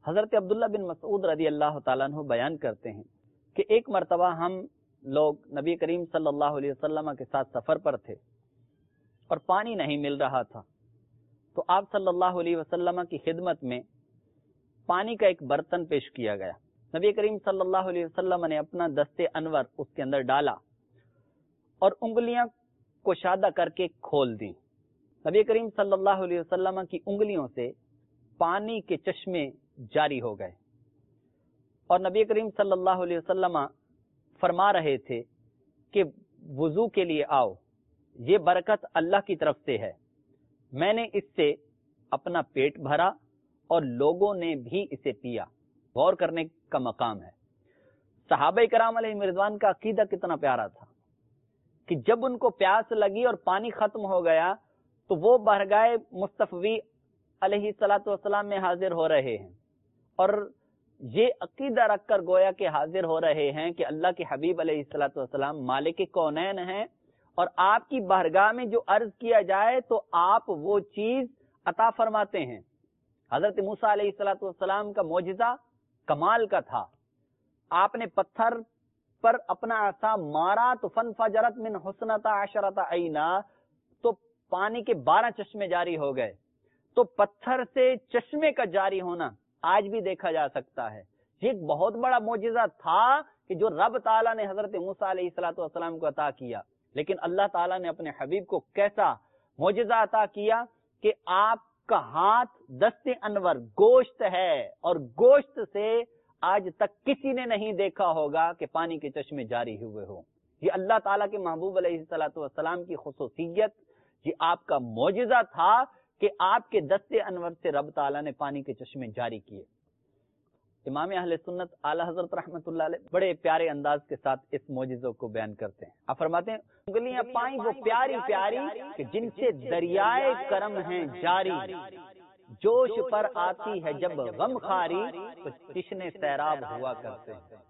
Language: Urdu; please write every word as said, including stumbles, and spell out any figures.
حضرت عبداللہ بن مسعود رضی اللہ تعالیٰ عنہ بیان کرتے ہیں کہ ایک مرتبہ ہم لوگ نبی کریم صلی اللہ علیہ وسلم کے ساتھ سفر پر تھے اور پانی نہیں مل رہا تھا، تو آپ صلی اللہ علیہ وسلم کی خدمت میں پانی کا ایک برتن پیش کیا گیا۔ نبی کریم صلی اللہ علیہ وسلم نے اپنا دست انور اس کے اندر ڈالا اور انگلیاں کشادہ کر کے کھول دی۔ نبی کریم صلی اللہ علیہ وسلم کی انگلیوں سے پانی کے چشمے جاری ہو گئے، اور نبی کریم صلی اللہ علیہ وسلم فرما رہے تھے کہ وضو کے لیے آؤ، یہ برکت اللہ کی طرف سے ہے، میں نے اس سے اپنا پیٹ بھرا اور لوگوں نے بھی اسے پیا۔ غور کرنے کا مقام ہے، صحابہ کرام علیہ رضوان کا عقیدہ کتنا پیارا تھا کہ جب ان کو پیاس لگی اور پانی ختم ہو گیا تو وہ بارگاہ مصطفی علیہ الصلوۃ والسلام میں حاضر ہو رہے ہیں، اور یہ عقیدہ رکھ کر گویا کہ حاضر ہو رہے ہیں کہ اللہ کے حبیب علیہ الصلوۃ والسلام مالک کونین ہیں، اور آپ کی بارگاہ میں جو عرض کیا جائے تو آپ وہ چیز عطا فرماتے ہیں۔ حضرت موسیٰ علیہ الصلوۃ والسلام کا معجزہ کمال کا تھا، آپ نے پتھر پر اپنا عصا مارا تو فانفجرت من حسنتا عشرۃ عینا، تو پانی کے بارہ چشمے جاری ہو گئے۔ تو پتھر سے چشمے کا جاری ہونا آج بھی دیکھا جا سکتا ہے۔ یہ ایک بہت بڑا معجزہ تھا کہ جو رب تعالیٰ نے حضرت موسیٰ علیہ الصلوۃ والسلام کو عطا کیا، لیکن اللہ تعالیٰ نے اپنے حبیب کو کیسا معجزہ عطا کیا کہ آپ کا ہاتھ دست انور گوشت ہے، اور گوشت سے آج تک کسی نے نہیں دیکھا ہوگا کہ پانی کے چشمے جاری ہوئے ہو۔ یہ اللہ تعالیٰ کے محبوب علیہ الصلوۃ والسلام کی خصوصیت، یہ آپ کا معجزہ تھا کہ آپ کے دست انور سے رب تعالیٰ نے پانی کے چشمے جاری کیے۔ امام اہل سنت اعلی حضرت رحمۃ اللہ علیہ بڑے پیارے انداز کے ساتھ اس معجزوں کو بیان کرتے ہیں۔ آپ فرماتے ہیں انگلیاں پائیں وہ پیاری پیاری کہ جن سے دریائے کرم ہیں جاری، جوش پر آتی ہے جب غم خاری تو تشنے سیراب ہوا کرتے ہیں۔